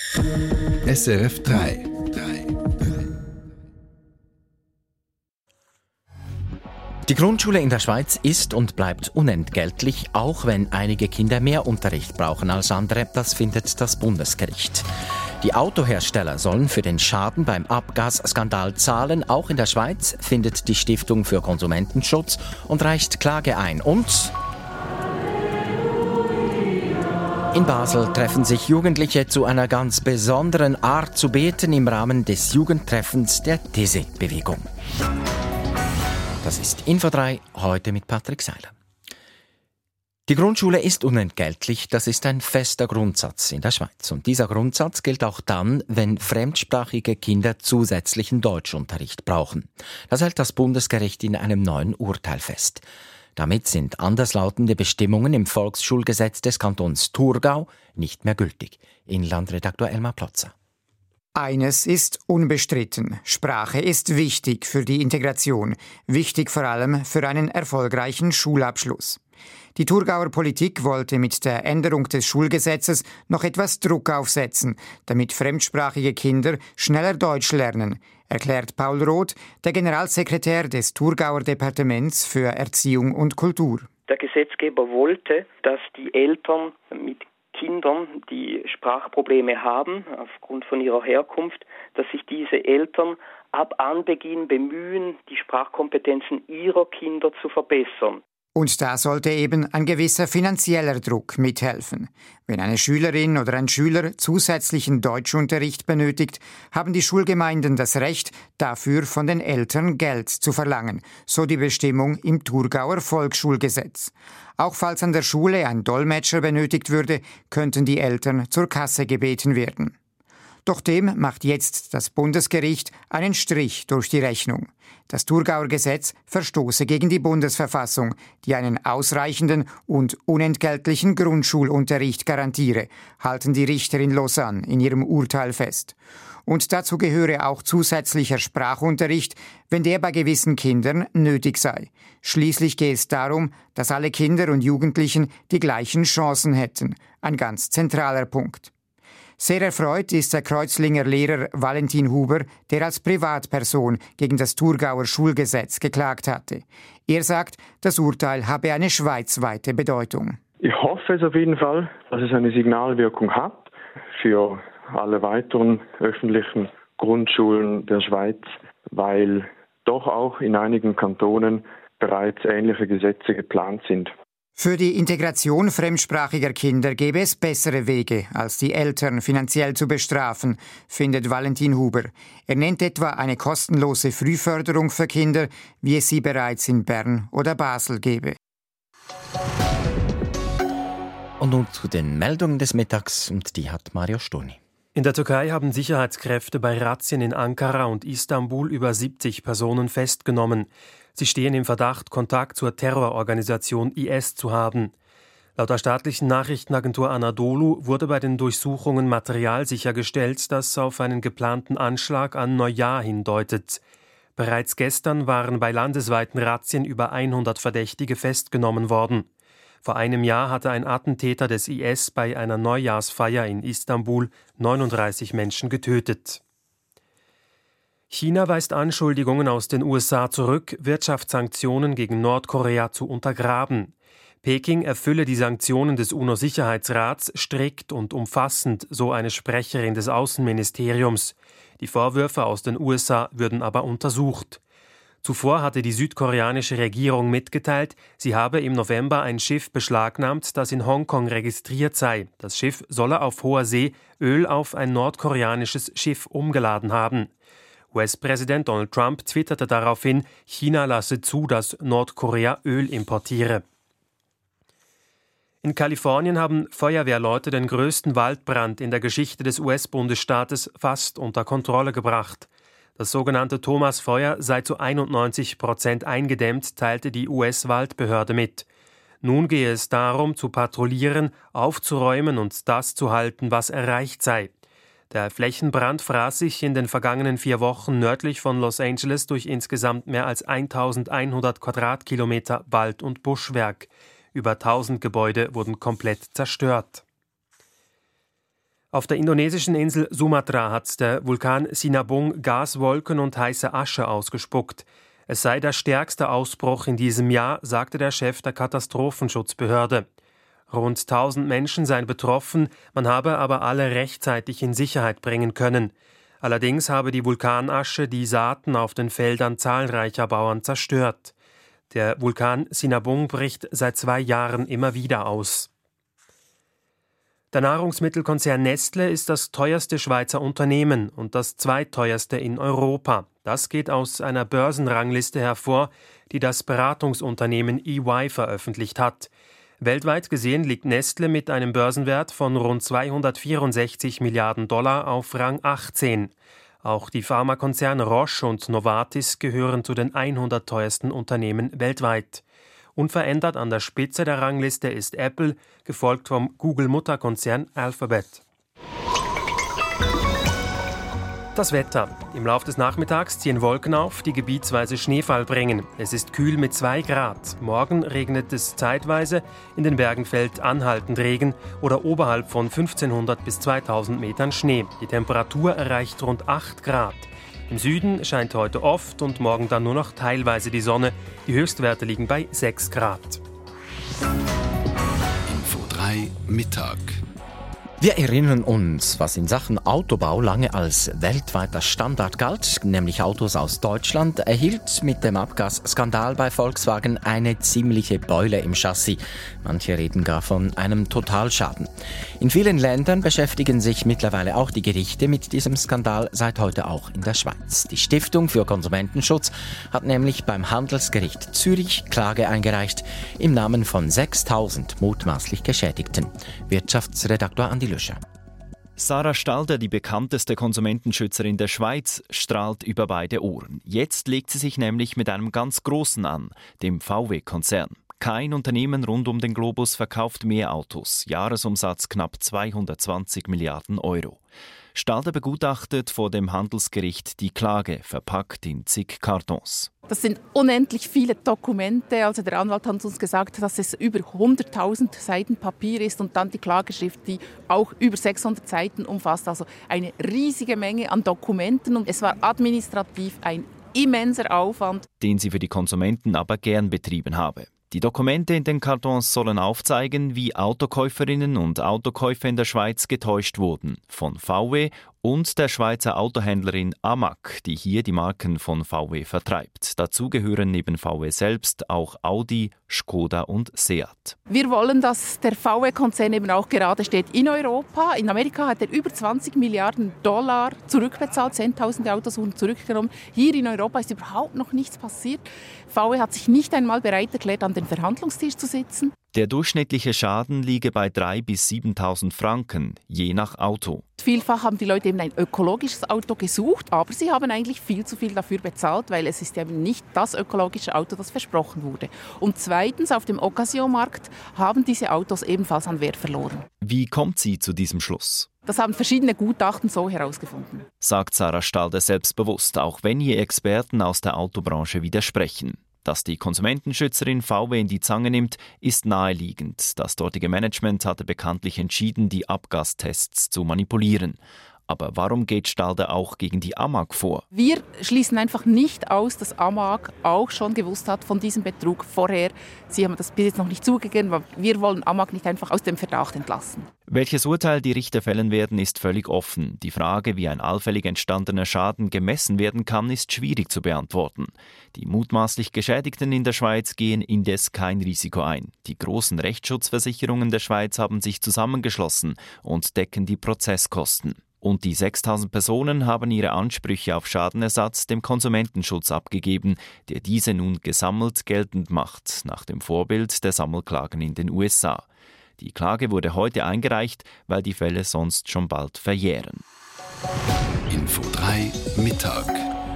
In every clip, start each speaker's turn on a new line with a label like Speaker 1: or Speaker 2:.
Speaker 1: SRF 3.
Speaker 2: Die Grundschule in der Schweiz ist und bleibt unentgeltlich, auch wenn einige Kinder mehr Unterricht brauchen als andere. Das findet das Bundesgericht. Die Autohersteller sollen für den Schaden beim Abgasskandal zahlen. Auch in der Schweiz findet die Stiftung für Konsumentenschutz und reicht Klage ein. Und in Basel treffen sich Jugendliche zu einer ganz besonderen Art zu beten im Rahmen des Jugendtreffens der These-Bewegung. Das ist Info 3, heute mit Patrick Seiler. Die Grundschule ist unentgeltlich, das ist ein fester Grundsatz in der Schweiz. Und dieser Grundsatz gilt auch dann, wenn fremdsprachige Kinder zusätzlichen Deutschunterricht brauchen. Das hält das Bundesgericht in einem neuen Urteil fest. Damit sind anderslautende Bestimmungen im Volksschulgesetz des Kantons Thurgau nicht mehr gültig. Inlandredaktor Elmar Plotzer.
Speaker 3: Eines ist unbestritten. Sprache ist wichtig für die Integration, wichtig vor allem für einen erfolgreichen Schulabschluss. Die Thurgauer Politik wollte mit der Änderung des Schulgesetzes noch etwas Druck aufsetzen, damit fremdsprachige Kinder schneller Deutsch lernen, erklärt Paul Roth, der Generalsekretär des Thurgauer Departements für Erziehung und Kultur.
Speaker 4: Der Gesetzgeber wollte, dass die Eltern mit Kindern, die Sprachprobleme haben, aufgrund von ihrer Herkunft, dass sich diese Eltern ab Anbeginn bemühen, die Sprachkompetenzen ihrer Kinder zu verbessern.
Speaker 3: Und da sollte eben ein gewisser finanzieller Druck mithelfen. Wenn eine Schülerin oder ein Schüler zusätzlichen Deutschunterricht benötigt, haben die Schulgemeinden das Recht, dafür von den Eltern Geld zu verlangen, so die Bestimmung im Thurgauer Volksschulgesetz. Auch falls an der Schule ein Dolmetscher benötigt würde, könnten die Eltern zur Kasse gebeten werden. Doch dem macht jetzt das Bundesgericht einen Strich durch die Rechnung. Das Thurgauer Gesetz verstoße gegen die Bundesverfassung, die einen ausreichenden und unentgeltlichen Grundschulunterricht garantiere, halten die Richter in Lausanne in ihrem Urteil fest. Und dazu gehöre auch zusätzlicher Sprachunterricht, wenn der bei gewissen Kindern nötig sei. Schließlich geht es darum, dass alle Kinder und Jugendlichen die gleichen Chancen hätten. Ein ganz zentraler Punkt. Sehr erfreut ist der Kreuzlinger Lehrer Valentin Huber, der als Privatperson gegen das Thurgauer Schulgesetz geklagt hatte. Er sagt, das Urteil habe eine schweizweite Bedeutung.
Speaker 5: Ich hoffe es auf jeden Fall, dass es eine Signalwirkung hat für alle weiteren öffentlichen Grundschulen der Schweiz, weil doch auch in einigen Kantonen bereits ähnliche Gesetze geplant sind.
Speaker 3: Für die Integration fremdsprachiger Kinder gäbe es bessere Wege, als die Eltern finanziell zu bestrafen, findet Valentin Huber. Er nennt etwa eine kostenlose Frühförderung für Kinder, wie es sie bereits in Bern oder Basel gäbe.
Speaker 2: Und nun zu den Meldungen des Mittags, und die hat Mario Stoni.
Speaker 6: In der Türkei haben Sicherheitskräfte bei Razzien in Ankara und Istanbul über 70 Personen festgenommen. Sie stehen im Verdacht, Kontakt zur Terrororganisation IS zu haben. Laut der staatlichen Nachrichtenagentur Anadolu wurde bei den Durchsuchungen Material sichergestellt, das auf einen geplanten Anschlag an Neujahr hindeutet. Bereits gestern waren bei landesweiten Razzien über 100 Verdächtige festgenommen worden. Vor einem Jahr hatte ein Attentäter des IS bei einer Neujahrsfeier in Istanbul 39 Menschen getötet. China weist Anschuldigungen aus den USA zurück, Wirtschaftssanktionen gegen Nordkorea zu untergraben. Peking erfülle die Sanktionen des UNO-Sicherheitsrats strikt und umfassend, so eine Sprecherin des Außenministeriums. Die Vorwürfe aus den USA würden aber untersucht. Zuvor hatte die südkoreanische Regierung mitgeteilt, sie habe im November ein Schiff beschlagnahmt, das in Hongkong registriert sei. Das Schiff solle auf hoher See Öl auf ein nordkoreanisches Schiff umgeladen haben. US-Präsident Donald Trump twitterte daraufhin, China lasse zu, dass Nordkorea Öl importiere. In Kalifornien haben Feuerwehrleute den größten Waldbrand in der Geschichte des US-Bundesstaates fast unter Kontrolle gebracht. Das sogenannte Thomas-Feuer sei zu 91% eingedämmt, teilte die US-Waldbehörde mit. Nun gehe es darum, zu patrouillieren, aufzuräumen und das zu halten, was erreicht sei. Der Flächenbrand fraß sich in den vergangenen 4 Wochen nördlich von Los Angeles durch insgesamt mehr als 1100 Quadratkilometer Wald- und Buschwerk. Über 1000 Gebäude wurden komplett zerstört. Auf der indonesischen Insel Sumatra hat der Vulkan Sinabung Gaswolken und heiße Asche ausgespuckt. Es sei der stärkste Ausbruch in diesem Jahr, sagte der Chef der Katastrophenschutzbehörde. Rund 1000 Menschen seien betroffen, man habe aber alle rechtzeitig in Sicherheit bringen können. Allerdings habe die Vulkanasche die Saaten auf den Feldern zahlreicher Bauern zerstört. Der Vulkan Sinabung bricht seit 2 Jahren immer wieder aus. Der Nahrungsmittelkonzern Nestle ist das teuerste Schweizer Unternehmen und das zweiteuerste in Europa. Das geht aus einer Börsenrangliste hervor, die das Beratungsunternehmen EY veröffentlicht hat. Weltweit gesehen liegt Nestle mit einem Börsenwert von rund 264 Milliarden Dollar auf Rang 18. Auch die Pharmakonzerne Roche und Novartis gehören zu den 100 teuersten Unternehmen weltweit. Unverändert an der Spitze der Rangliste ist Apple, gefolgt vom Google-Mutterkonzern Alphabet. Das Wetter. Im Laufe des Nachmittags ziehen Wolken auf, die gebietsweise Schneefall bringen. Es ist kühl mit 2 Grad. Morgen regnet es zeitweise, in den Bergen fällt anhaltend Regen oder oberhalb von 1500 bis 2000 Metern Schnee. Die Temperatur erreicht rund 8 Grad. Im Süden scheint heute oft und morgen dann nur noch teilweise die Sonne. Die Höchstwerte liegen bei 6 Grad.
Speaker 1: Info 3 Mittag.
Speaker 2: Wir erinnern uns, was in Sachen Autobau lange als weltweiter Standard galt, nämlich Autos aus Deutschland, erhielt mit dem Abgasskandal bei Volkswagen eine ziemliche Beule im Chassis. Manche reden gar von einem Totalschaden. In vielen Ländern beschäftigen sich mittlerweile auch die Gerichte mit diesem Skandal, seit heute auch in der Schweiz. Die Stiftung für Konsumentenschutz hat nämlich beim Handelsgericht Zürich Klage eingereicht im Namen von 6000 mutmaßlich Geschädigten. Wirtschaftsredaktor Andi Löscher.
Speaker 7: Sarah Stalder, die bekannteste Konsumentenschützerin der Schweiz, strahlt über beide Ohren. Jetzt legt sie sich nämlich mit einem ganz Großen an, dem VW-Konzern. Kein Unternehmen rund um den Globus verkauft mehr Autos. Jahresumsatz knapp 220 Milliarden Euro. Stalder begutachtet vor dem Handelsgericht die Klage, verpackt in zig Kartons.
Speaker 8: Das sind unendlich viele Dokumente. Also der Anwalt hat uns gesagt, dass es über 100.000 Seiten Papier ist und dann die Klageschrift, die auch über 600 Seiten umfasst. Also eine riesige Menge an Dokumenten. Und es war administrativ ein immenser Aufwand,
Speaker 7: den sie für die Konsumenten aber gern betrieben habe. Die Dokumente in den Kartons sollen aufzeigen, wie Autokäuferinnen und Autokäufer in der Schweiz getäuscht wurden. Von VW und der Schweizer Autohändlerin AMAG, die hier die Marken von VW vertreibt. Dazu gehören neben VW selbst auch Audi, Skoda und Seat.
Speaker 8: Wir wollen, dass der VW-Konzern eben auch gerade steht in Europa. In Amerika hat er über 20 Milliarden Dollar zurückbezahlt, 10.000 Autos wurden zurückgenommen. Hier in Europa ist überhaupt noch nichts passiert. VW hat sich nicht einmal bereit erklärt, an den Verhandlungstisch zu sitzen.
Speaker 7: Der durchschnittliche Schaden liege bei 3.000 bis 7.000 Franken, je nach Auto.
Speaker 8: Vielfach haben die Leute eben ein ökologisches Auto gesucht, aber sie haben eigentlich viel zu viel dafür bezahlt, weil es ist eben nicht das ökologische Auto, das versprochen wurde. Und zweitens, auf dem Occasion-Markt haben diese Autos ebenfalls an Wert verloren.
Speaker 7: Wie kommt sie zu diesem Schluss?
Speaker 8: Das haben verschiedene Gutachten so herausgefunden,
Speaker 7: sagt Sarah Stalder selbstbewusst, auch wenn ihr Experten aus der Autobranche widersprechen. Dass die Konsumentenschützerin VW in die Zange nimmt, ist naheliegend. Das dortige Management hatte bekanntlich entschieden, die Abgastests zu manipulieren. Aber warum geht Stalder auch gegen die AMAG vor?
Speaker 8: Wir schließen einfach nicht aus, dass AMAG auch schon gewusst hat von diesem Betrug vorher. Sie haben das bis jetzt noch nicht zugegeben, aber wir wollen AMAG nicht einfach aus dem Verdacht entlassen.
Speaker 7: Welches Urteil die Richter fällen werden, ist völlig offen. Die Frage, wie ein allfällig entstandener Schaden gemessen werden kann, ist schwierig zu beantworten. Die mutmaßlich Geschädigten in der Schweiz gehen indes kein Risiko ein. Die großen Rechtsschutzversicherungen der Schweiz haben sich zusammengeschlossen und decken die Prozesskosten. Und die 6.000 Personen haben ihre Ansprüche auf Schadenersatz dem Konsumentenschutz abgegeben, der diese nun gesammelt geltend macht, nach dem Vorbild der Sammelklagen in den USA. Die Klage wurde heute eingereicht, weil die Fälle sonst schon bald verjähren.
Speaker 1: Info 3 Mittag.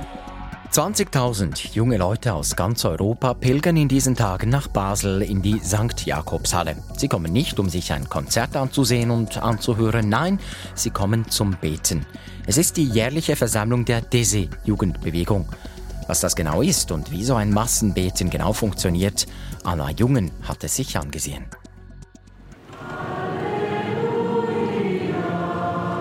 Speaker 2: 20.000 junge Leute aus ganz Europa pilgern in diesen Tagen nach Basel in die St. Jakobshalle. Sie kommen nicht, um sich ein Konzert anzusehen und anzuhören, nein, sie kommen zum Beten. Es ist die jährliche Versammlung der Taizé-Jugendbewegung. Was das genau ist und wie so ein Massenbeten genau funktioniert, Anna Jungen hat es sich angesehen.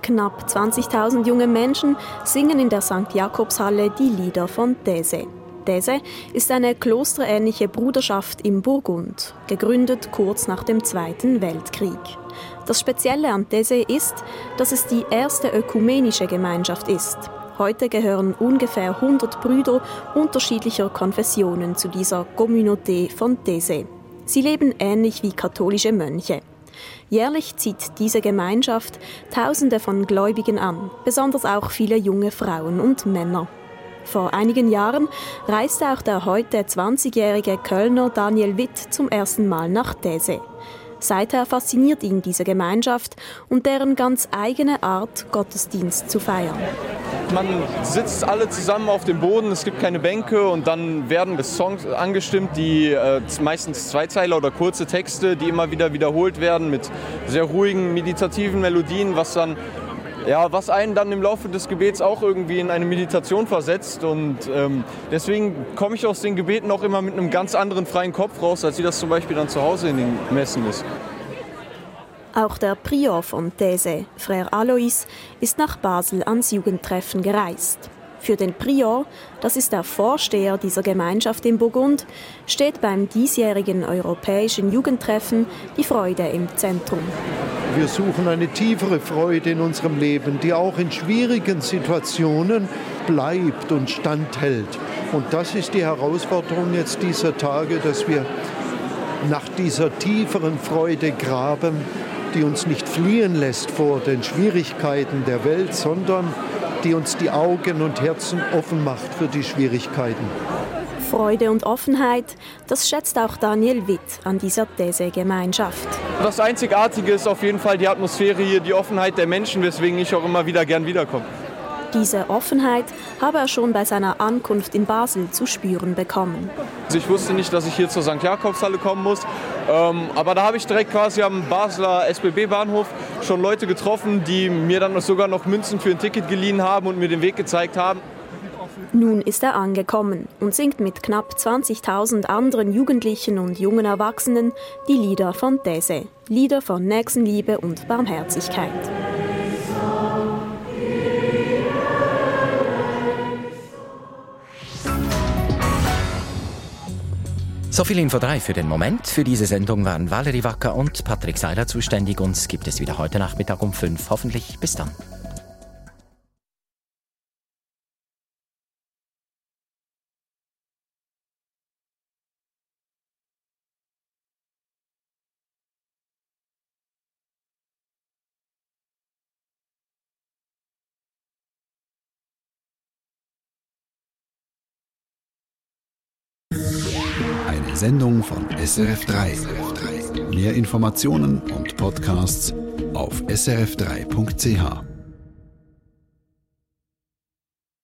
Speaker 9: Knapp 20.000 junge Menschen singen in der St. Jakobshalle die Lieder von Taizé. Taizé ist eine klosterähnliche Bruderschaft im Burgund, gegründet kurz nach dem Zweiten Weltkrieg. Das Spezielle an Taizé ist, dass es die erste ökumenische Gemeinschaft ist. Heute gehören ungefähr 100 Brüder unterschiedlicher Konfessionen zu dieser Communauté von Taizé. Sie leben ähnlich wie katholische Mönche. Jährlich zieht diese Gemeinschaft Tausende von Gläubigen an, besonders auch viele junge Frauen und Männer. Vor einigen Jahren reiste auch der heute 20-jährige Kölner Daniel Witt zum ersten Mal nach Taizé. Seither fasziniert ihn diese Gemeinschaft und deren ganz eigene Art, Gottesdienst zu feiern.
Speaker 10: Man sitzt alle zusammen auf dem Boden, es gibt keine Bänke und dann werden Songs angestimmt, die meistens Zweizeiler oder kurze Texte, die immer wieder wiederholt werden mit sehr ruhigen, meditativen Melodien, was einen dann im Laufe des Gebets auch irgendwie in eine Meditation versetzt. Und deswegen komme ich aus den Gebeten auch immer mit einem ganz anderen freien Kopf raus, als wie das zum Beispiel dann zu Hause in den Messen ist.
Speaker 9: Auch der Prior von Taizé, Frère Alois, ist nach Basel ans Jugendtreffen gereist. Für den Prior, das ist der Vorsteher dieser Gemeinschaft im Burgund, steht beim diesjährigen europäischen Jugendtreffen die Freude im Zentrum.
Speaker 11: Wir suchen eine tiefere Freude in unserem Leben, die auch in schwierigen Situationen bleibt und standhält. Und das ist die Herausforderung jetzt dieser Tage, dass wir nach dieser tieferen Freude graben, die uns nicht fliehen lässt vor den Schwierigkeiten der Welt, sondern die uns die Augen und Herzen offen macht für die Schwierigkeiten.
Speaker 9: Freude und Offenheit, das schätzt auch Daniel Witt an dieser Taizé-Gemeinschaft.
Speaker 10: Das Einzigartige ist auf jeden Fall die Atmosphäre hier, die Offenheit der Menschen, weswegen ich auch immer wieder gern wiederkomme.
Speaker 9: Diese Offenheit habe er schon bei seiner Ankunft in Basel zu spüren bekommen.
Speaker 10: Ich wusste nicht, dass ich hier zur St. Jakobshalle kommen muss, aber da habe ich direkt quasi am Basler SBB-Bahnhof schon Leute getroffen, die mir dann sogar noch Münzen für ein Ticket geliehen haben und mir den Weg gezeigt haben.
Speaker 9: Nun ist er angekommen und singt mit knapp 20.000 anderen Jugendlichen und jungen Erwachsenen die Lieder von Taizé, Lieder von Nächstenliebe und Barmherzigkeit.
Speaker 2: So viel Info 3 für den Moment. Für diese Sendung waren Valerie Wacker und Patrick Seiler zuständig. Uns gibt es wieder heute Nachmittag um 5. Hoffentlich bis dann.
Speaker 1: Eine Sendung von SRF3. Mehr Informationen und Podcasts auf srf3.ch.